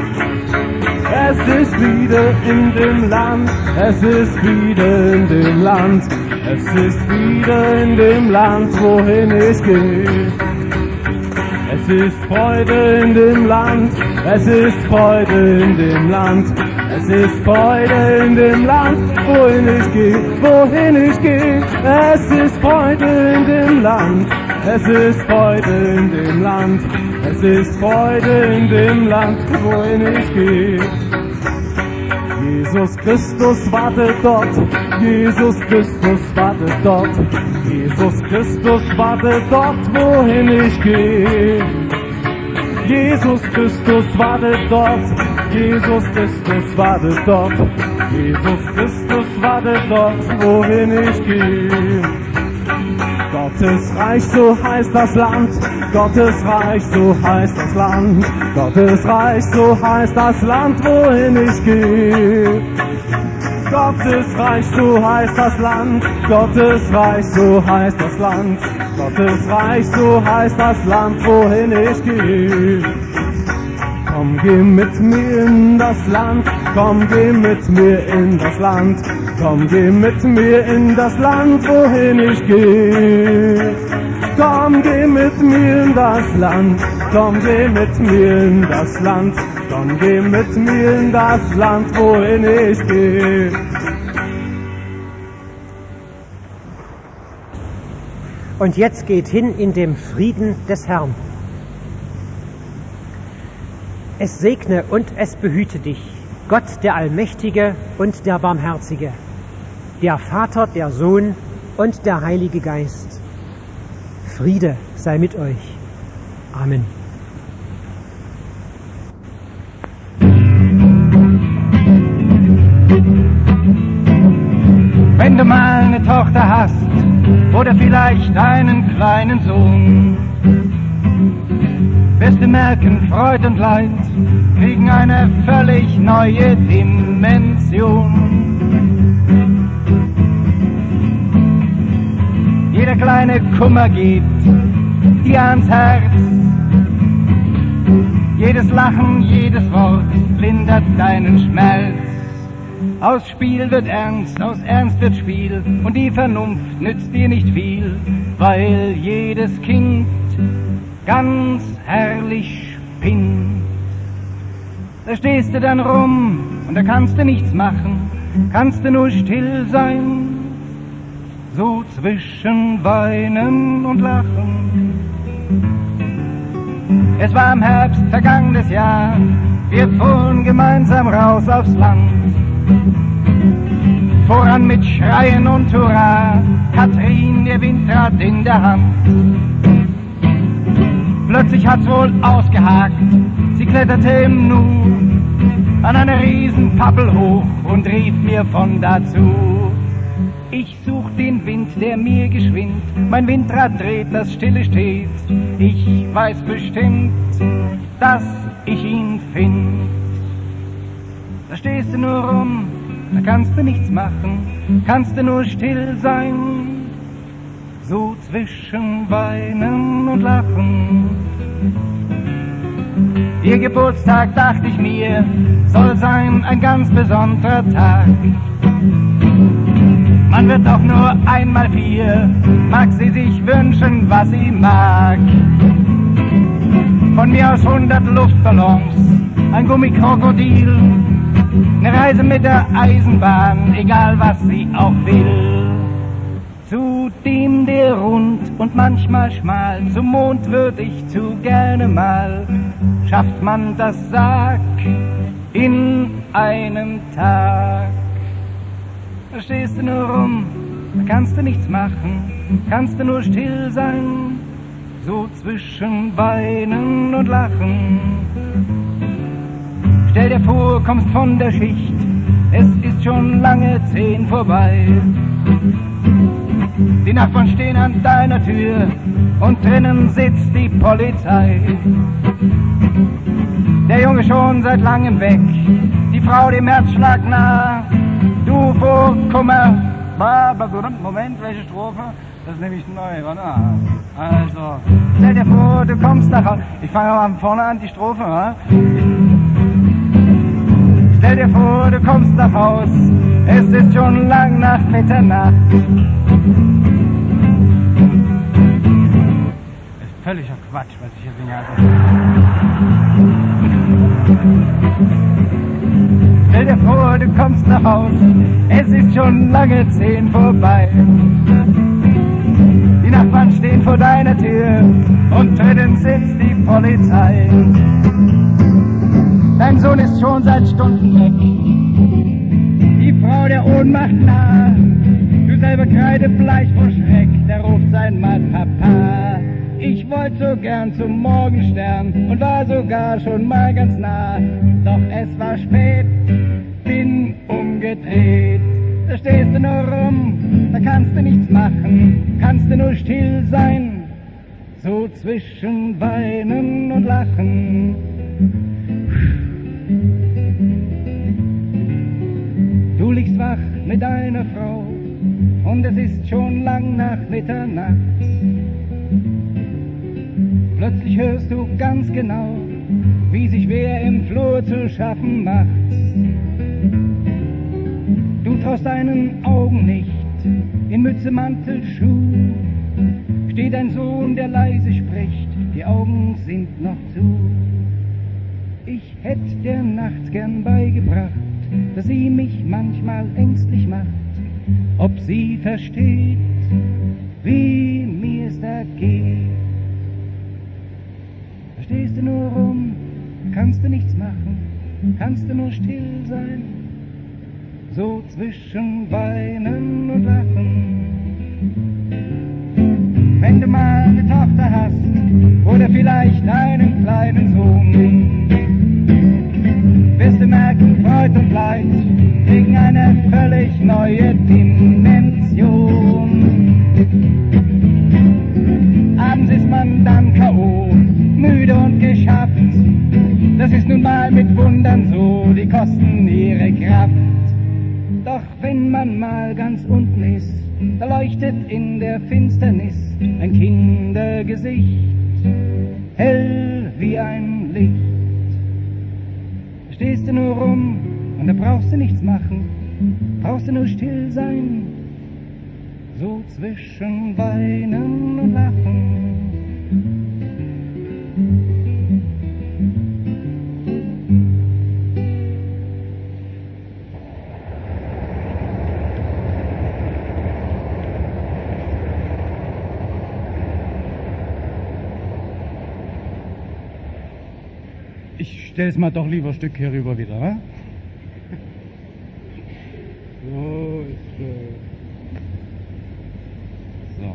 Es ist Friede in dem Land, es ist Friede in dem Land, es ist Friede in dem Land, wohin ich geh. Es ist Freude in dem Land, es ist Freude in dem Land, es ist Freude in dem Land, wohin ich geh, wohin ich geh. Es ist Freude in dem Land, es ist Freude in dem Land, es ist Freude in dem Land, wohin ich geh. Jesus Christus wartet dort, Jesus Christus wartet dort, Jesus Christus wartet dort, wohin ich geh. Jesus Christus wartet dort, Jesus Christus wartet dort, Jesus Christus wartet dort, wohin ich geh. Gottes Reich, so heißt das Land, Gottes Reich, so heißt das Land, Gottes Reich, so heißt das Land, wohin ich geh. Gottes Reich, so heißt das Land, Gottes Reich, so heißt das Land, Gottes Reich, so heißt das Land, wohin ich geh. Komm, geh mit mir in das Land, komm, geh mit mir in das Land, komm, geh mit mir in das Land, wohin ich geh. Komm, geh mit mir in das Land, komm, geh mit mir in das Land, komm, geh mit mir in das Land, wohin ich geh. Und jetzt geht hin in dem Frieden des Herrn. Es segne und es behüte dich, Gott der Allmächtige und der Barmherzige, der Vater, der Sohn und der Heilige Geist. Friede sei mit euch. Amen. Wenn du mal eine Tochter hast oder vielleicht einen kleinen Sohn, wirst du merken, Freude und Leid kriegen eine völlig neue Dimension. Jeder kleine Kummer geht dir ans Herz, jedes Lachen, jedes Wort lindert deinen Schmerz. Aus Spiel wird Ernst, aus Ernst wird Spiel, und die Vernunft nützt dir nicht viel, weil jedes Kind ganz herrlich spinnt. Da stehst du dann rum und da kannst du nichts machen, kannst du nur still sein, so zwischen Weinen und Lachen. Es war im Herbst vergangenes Jahr, wir fuhren gemeinsam raus aufs Land. Voran mit Schreien und Hurra, Katrin ihr Windrad in der Hand. Plötzlich hat's wohl ausgehakt, sie kletterte im Nu an einer Riesenpappel hoch und rief mir von dazu. Ich suchte den Wind, der mir geschwind mein Windrad dreht, das stille steht. Ich weiß bestimmt, dass ich ihn find. Da stehst du nur rum, da kannst du nichts machen, kannst du nur still sein, so zwischen Weinen und Lachen. Ihr Geburtstag, dachte ich mir, soll sein ein ganz besonderer Tag. Man wird doch nur einmal vier, mag sie sich wünschen, was sie mag. Von mir aus hundert Luftballons, ein Gummikrokodil, eine Reise mit der Eisenbahn, egal was sie auch will. Zu dem, der rund und manchmal schmal, zum Mond würd ich zu gerne mal. Schafft man das, sag, in einem Tag. Da stehst du nur rum, da kannst du nichts machen, kannst du nur still sein, so zwischen Weinen und Lachen. Stell dir vor, kommst von der Schicht, es ist schon lange zehn vorbei. Die Nachbarn stehen an deiner Tür und drinnen sitzt die Polizei. Der Junge schon seit langem weg, die Frau dem Herzschlag nah. Du vor Kummer. Moment, welche Strophe? Das ist nämlich neu, oder? Also, stell dir vor, du kommst nach Hause. Ich fange mal vorne an, die Strophe, wa? Stell dir vor, du kommst nach Haus, es ist schon lang nach Mitternacht. Das ist völliger Quatsch, was ich hier singe. Stell dir vor, du kommst nach Haus, es ist schon lange zehn vorbei. Die Nachbarn stehen vor deiner Tür und drinnen sitzt die Polizei. Dein Sohn ist schon seit Stunden weg, die Frau der Ohnmacht nah. Du selber kreidebleich vor Schreck, der ruft sein Mann Papa. Ich wollte so gern zum Morgenstern und war sogar schon mal ganz nah. Doch es war spät, bin umgedreht. Da stehst du nur rum, da kannst du nichts machen, kannst du nur still sein, so zwischen Weinen und Lachen. Du liegst wach mit deiner Frau und es ist schon lang nach Mitternacht. Plötzlich hörst du ganz genau, wie sich wer im Flur zu schaffen macht. Du traust deinen Augen nicht, in Mütze, Mantel, Schuh steht ein Sohn, der leise spricht, die Augen sind noch zu. Ich hätt der Nacht gern beigebracht, dass sie mich manchmal ängstlich macht, ob sie versteht, wie mir's da geht. Da stehst du nur rum, kannst du nichts machen, kannst du nur still sein, so zwischen Weinen und Lachen. Wenn du mal eine Tochter hast oder vielleicht einen kleinen Sohn, wirst du merken, Freud und Leid kriegen eine völlig neue Dimension. Abends ist man dann K O, müde und geschafft. Das ist nun mal mit Wundern so, die kosten ihre Kraft. Doch wenn man mal ganz unten ist, da leuchtet in der Finsternis ein Kindergesicht, hell wie ein Licht. Da stehst du nur rum und da brauchst du nichts machen, brauchst du nur still sein, so zwischen Weinen und Lachen. Ich stell's mal doch lieber ein Stück hier rüber wieder, wa? So ist schön. So.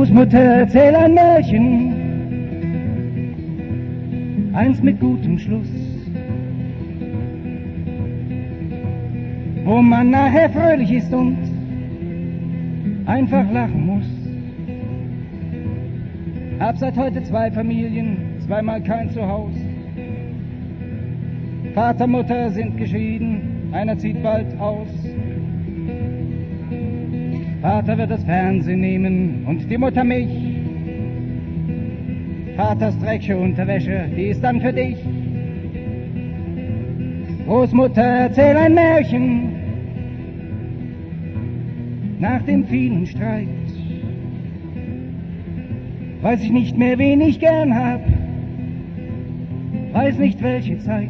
Großmutter, erzähl ein Märchen, eins mit gutem Schluss, wo man nachher fröhlich ist und einfach lachen muss. Hab seit heute zwei Familien, zweimal kein Zuhause. Vater, Mutter sind geschieden, einer zieht bald aus. Vater wird das Fernsehen nehmen und die Mutter mich. Vaters dreckige Unterwäsche, die ist dann für dich. Großmutter, erzähl ein Märchen nach dem vielen Streit. Weiß ich nicht mehr, wen ich gern hab, weiß nicht welche Zeit.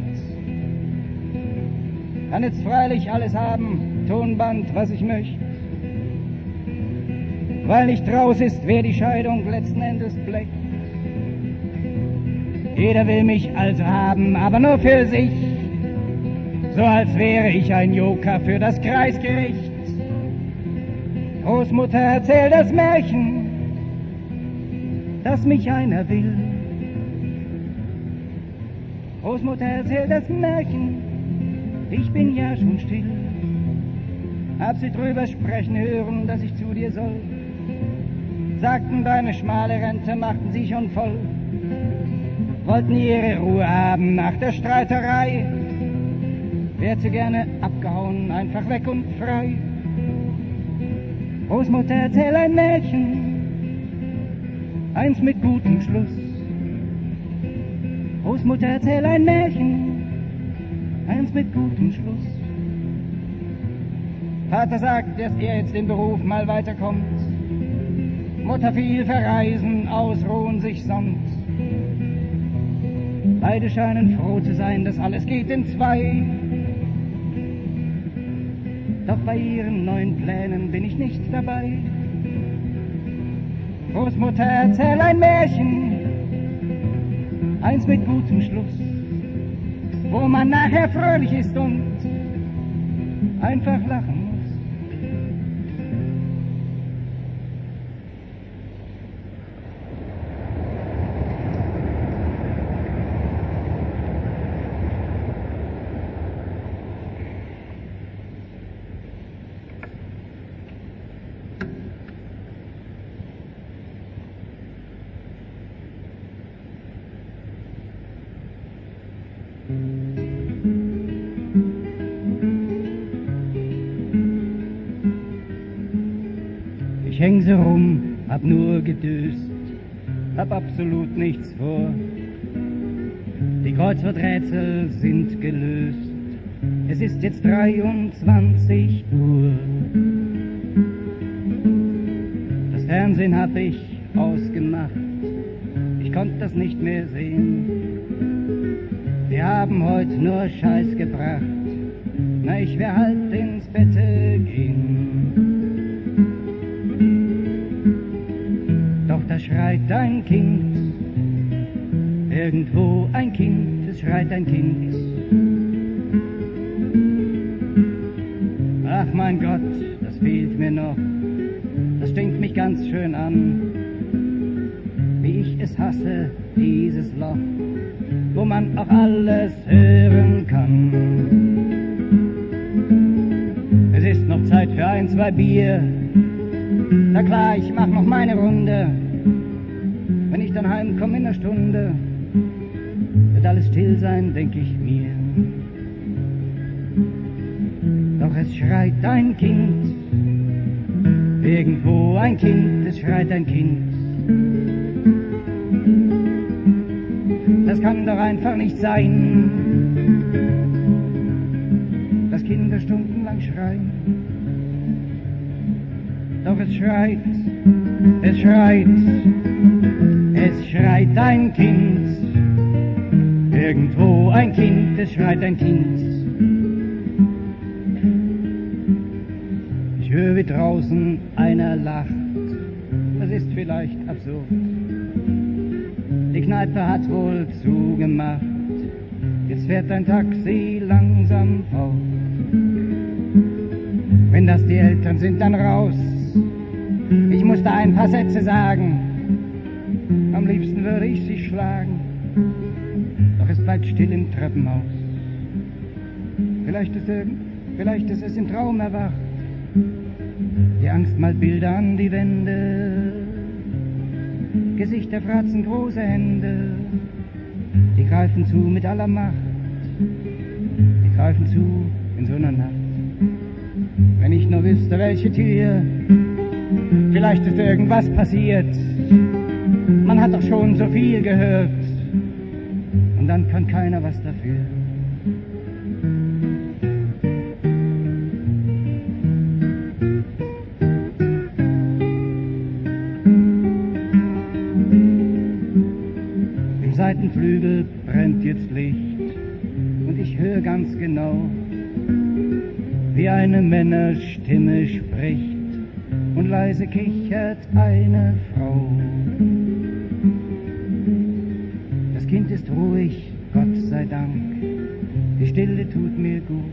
Kann jetzt freilich alles haben, Tonband, was ich möchte. Weil nicht raus ist, wer die Scheidung letzten Endes bleckt. Jeder will mich also haben, aber nur für sich. So als wäre ich ein Joker für das Kreisgericht. Großmutter, erzähl das Märchen, dass mich einer will. Großmutter, erzähl das Märchen, ich bin ja schon still. Hab sie drüber sprechen hören, dass ich zu dir soll. Sagten, deine schmale Rente machten sie schon voll. Wollten ihre Ruhe haben nach der Streiterei. Wär zu gerne abgehauen, einfach weg und frei. Großmutter, erzähl ein Märchen, eins mit gutem Schluss. Großmutter, erzähl ein Märchen, eins mit gutem Schluss. Vater sagt, dass er jetzt im Beruf mal weiterkommt. Mutter viel verreisen, ausruhen sich sonst. Beide scheinen froh zu sein, dass alles geht in zwei. Doch bei ihren neuen Plänen bin ich nicht dabei. Großmutter, erzähl ein Märchen, eins mit gutem Schluss, wo man nachher fröhlich ist und einfach lachen muss. Ich häng so rum, hab nur gedöst, hab absolut nichts vor. Die Kreuzworträtsel sind gelöst, es ist jetzt dreiundzwanzig Uhr. Das Fernsehen hab ich ausgemacht, ich konnte das nicht mehr sehen. Wir haben heute nur Scheiß gebracht, na ich wär halt ins Bette gehen. Doch da schreit ein Kind, irgendwo ein Kind, es schreit ein Kind. Ach mein Gott, das fehlt mir noch, das stinkt mich ganz schön an. Wie ich es hasse, dieses Loch, wo man auch alles hören kann. Es ist noch Zeit für ein, zwei Bier, na klar, ich mach noch meine Runde. Wenn ich dann heimkomm in einer Stunde, wird alles still sein, denk ich mir. Doch es schreit ein Kind, irgendwo ein Kind, es schreit ein Kind. Das kann doch einfach nicht sein, dass Kinder stundenlang schreien. Doch es schreit, es schreit, es schreit ein Kind, irgendwo ein Kind, es schreit ein Kind. Ich höre wie draußen einer lacht, das ist vielleicht absurd. Die Kneipe hat wohl zugemacht, jetzt fährt ein Taxi langsam fort. Wenn das die Eltern sind, dann raus, Ich musste ein paar Sätze sagen, am liebsten würde ich sie schlagen, doch es bleibt still im Treppenhaus. Vielleicht ist, er, vielleicht ist es im Traum erwacht, die Angst malt Bilder an die Wände, Gesichter fratzen große Hände, die greifen zu mit aller Macht, die greifen zu in so einer Nacht. Wenn ich nur wüsste, welche Tür, vielleicht ist irgendwas passiert, man hat doch schon so viel gehört, und dann kann keiner was dafür. Im Seitenflügel brennt jetzt Licht, und ich höre ganz genau, wie eine Männerstimme spricht, und leise kichert eine Frau. Das Kind ist ruhig, Gott sei Dank, die Stille tut mir gut.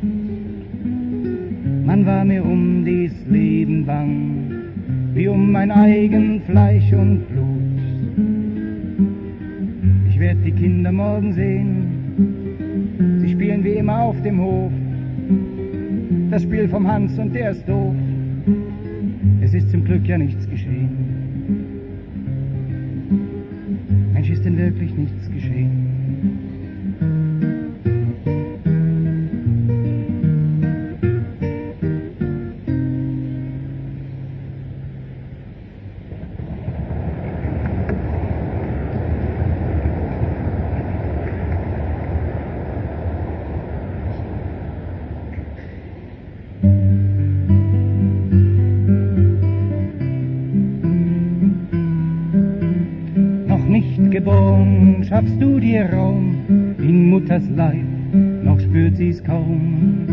Man war mir um dies Leben bang, wie um mein eigen Fleisch und Blut. Ich werd die Kinder morgen sehen, sie spielen wie immer auf dem Hof, das Spiel vom Hans und der ist doof. Es ist zum Glück ja nichts geschehen. Mensch, ist denn wirklich nichts geschehen? Geboren, schaffst du dir Raum in Mutters Leib, noch spürt sie's kaum.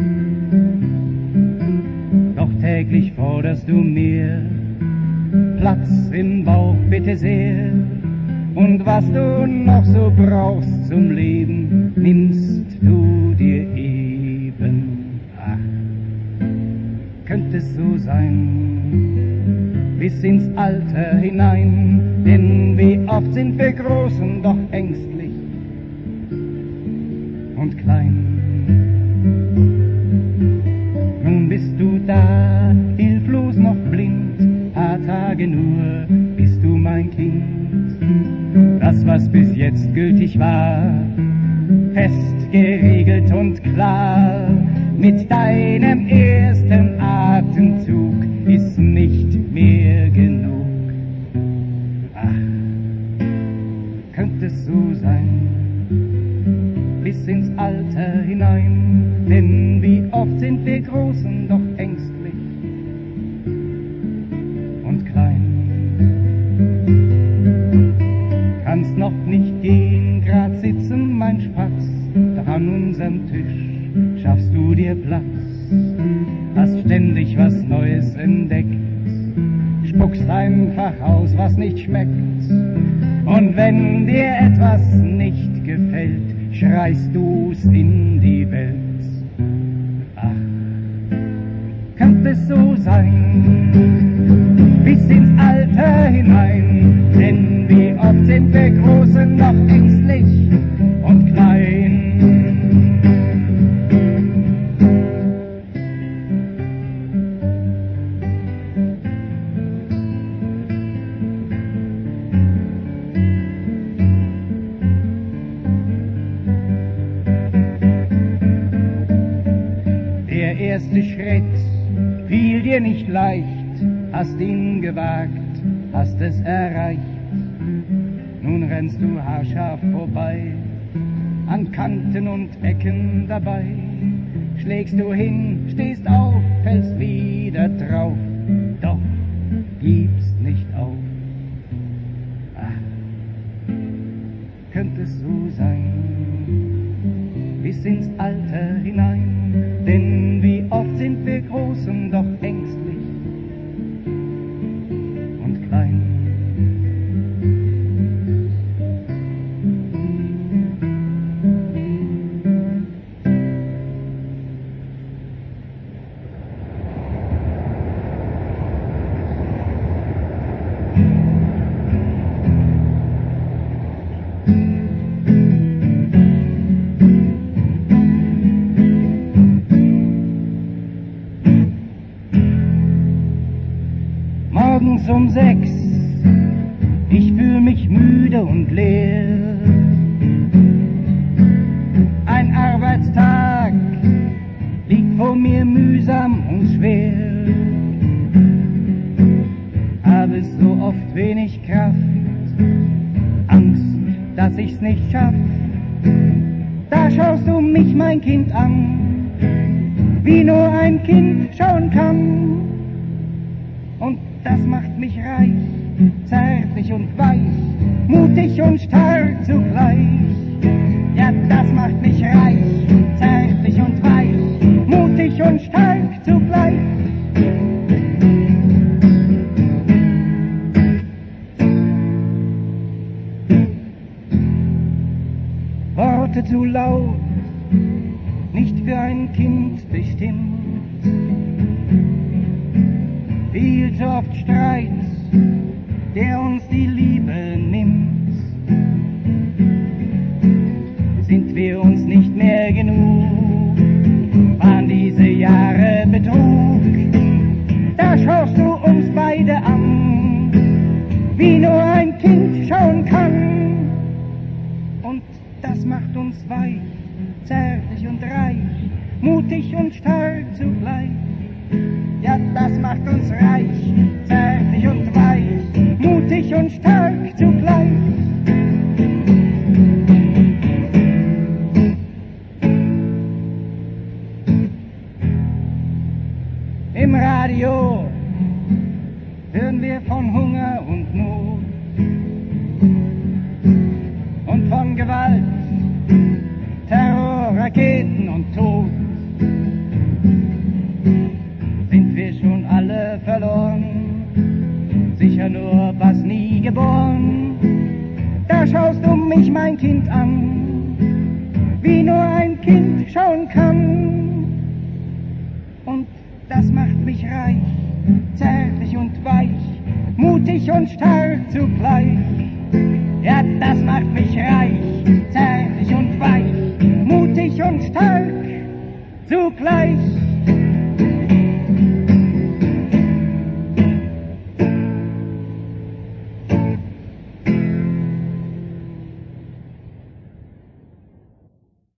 Doch täglich forderst du mir Platz im Bauch, bitte sehr. Und was du noch so brauchst zum Leben, nimmst du dir eben. Ach, könnte es so sein, bis ins Alter hinein, denn wie oft sind wir groß und doch ängstlich und klein. Nun bist du da, hilflos noch blind, paar Tage nur bist du mein Kind. Das, was bis jetzt gültig war, fest geregelt und klar, mit deinem ersten Atemzug ist nicht mehr genug. Könnte es so sein, bis ins Alter hinein, denn wie oft sind wir groß und doch ängstlich und klein. Kannst noch nicht gehen, grad sitzen, mein Spatz, doch an unserem Tisch schaffst du dir Platz, hast ständig was Neues entdeckt, spuckst einfach aus, was nicht schmeckt. Und wenn dir etwas nicht gefällt, schreist du's in die Welt. Ach, könnte es so sein, bis ins Alter hinein, denn wie oft sind wir Große noch ängstlich und klein. Der erste Schritt fiel dir nicht leicht, hast ihn gewagt, hast es erreicht. Nun rennst du haarscharf vorbei, an Kanten und Ecken dabei. Schlägst du hin, stehst auf, fällst wieder drauf, doch gibst nicht auf. Ach, könnte es so sein, bis ins Alter hinein, denn wie oft sind wir groß und doch ängstlich und klein. um sechs, ich fühl mich müde und leer. Ein Arbeitstag liegt vor mir mühsam und schwer. Habe so oft wenig Kraft, Angst, dass ich's nicht schaff. Da schaust du mich, mein Kind, an, wie nur ein Kind schauen kann. Und das macht mich reich, zärtlich und weich, mutig und stark zugleich. Ja, das macht mich reich, zärtlich und weich, mutig und stark zugleich. Worte zu laut, nicht für ein Kind bestimmt. Viel zu oft Streit, der uns die Liebe nimmt. Sind wir uns nicht mehr genug, waren diese Jahre Betrug. Da schaust du uns beide an, wie nur ein Kind schauen kann. Und das macht uns weich, zärtlich und reich, mutig und stark zugleich. Ja, das macht uns reich, zärtlich und weich, mutig und stark zugleich. Im Radio hören wir von Hunger und Not und von Gewalt, Terror, Raketen und Tod. Sind wir schon alle verloren, sicher nur was nie geboren. Da schaust du mich, mein Kind, an, wie nur ein Kind schauen kann. Und das macht mich reich, zärtlich und weich, mutig und stark zugleich. Ja, das macht mich reich, zärtlich und weich, mutig und stark zugleich.